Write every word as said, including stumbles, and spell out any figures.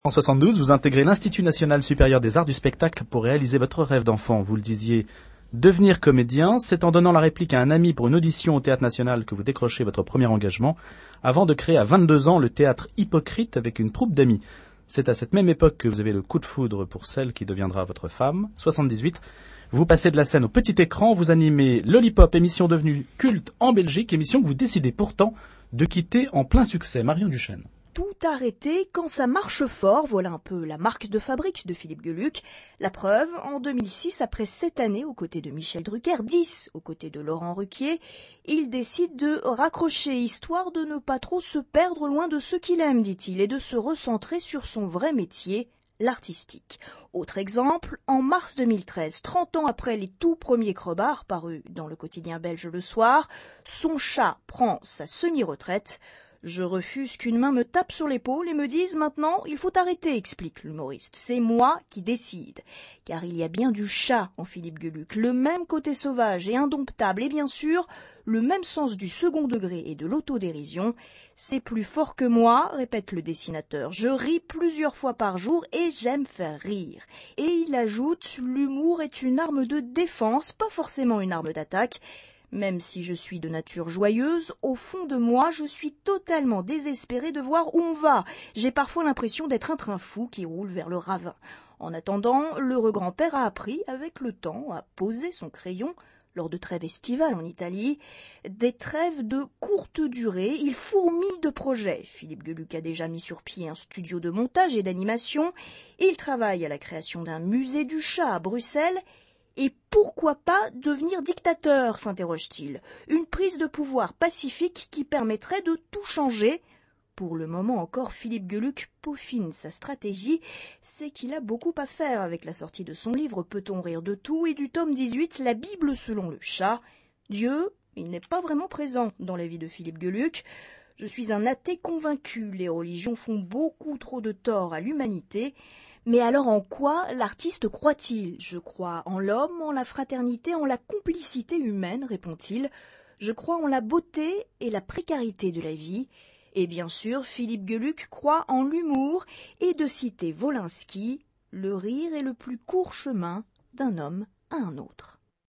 En soixante-douze, vous intégrez l'Institut national supérieur des arts du spectacle pour réaliser votre rêve d'enfant. Vous le disiez, devenir comédien, c'est en donnant la réplique à un ami pour une audition au Théâtre national que vous décrochez votre premier engagement, avant de créer à vingt-deux ans le théâtre Hypocrite avec une troupe d'amis. C'est à cette même époque que vous avez le coup de foudre pour celle qui deviendra votre femme, soixante-dix-huit. Vous passez de la scène au petit écran, vous animez Lollipop, émission devenue culte en Belgique, émission que vous décidez pourtant de quitter en plein succès. Marion Duchesne. Tout arrêter quand ça marche fort, voilà un peu la marque de fabrique de Philippe Geluck. La preuve, en deux mille six, après sept années aux côtés de Michel Drucker, dix aux côtés de Laurent Ruquier, il décide de raccrocher, histoire de ne pas trop se perdre loin de ceux qu'il aime, dit-il, et de se recentrer sur son vrai métier, l'artistique. Autre exemple, en mars deux mille treize, trente ans après les tout premiers Crebards parus dans le quotidien belge Le Soir, son chat prend sa semi-retraite. Je refuse qu'une main me tape sur l'épaule et me dise « Maintenant, il faut arrêter », explique l'humoriste. C'est moi qui décide. Car il y a bien du chat en Philippe Geluck, le même côté sauvage et indomptable et bien sûr, le même sens du second degré et de l'autodérision. C'est plus fort que moi, répète le dessinateur. Je ris plusieurs fois par jour et j'aime faire rire. Et il ajoute « L'humour est une arme de défense, pas forcément une arme d'attaque ». Même si je suis de nature joyeuse, au fond de moi, je suis totalement désespérée de voir où on va. J'ai parfois l'impression d'être un train fou qui roule vers le ravin. En attendant, l'heureux grand-père a appris, avec le temps, à poser son crayon lors de trêves estivales en Italie. Des trêves de courte durée, il fourmille de projets. Philippe Geluck a déjà mis sur pied un studio de montage et d'animation. Il travaille à la création d'un musée du chat à Bruxelles. Et pourquoi pas devenir dictateur, s'interroge-t-il. Une prise de pouvoir pacifique qui permettrait de tout changer. Pour le moment encore, Philippe Geluck peaufine sa stratégie. C'est qu'il a beaucoup à faire avec la sortie de son livre « Peut-on rire de tout ?» et du tome dix-huit « La Bible selon le chat ». Dieu, il n'est pas vraiment présent dans la vie de Philippe Geluck. Je suis un athée convaincu. Les religions font beaucoup trop de tort à l'humanité. Mais alors en quoi l'artiste croit-il ? Je crois en l'homme, en la fraternité, en la complicité humaine, répond-il. Je crois en la beauté et la précarité de la vie. Et bien sûr, Philippe Geluck croit en l'humour et de citer Wolinski, le rire est le plus court chemin d'un homme à un autre.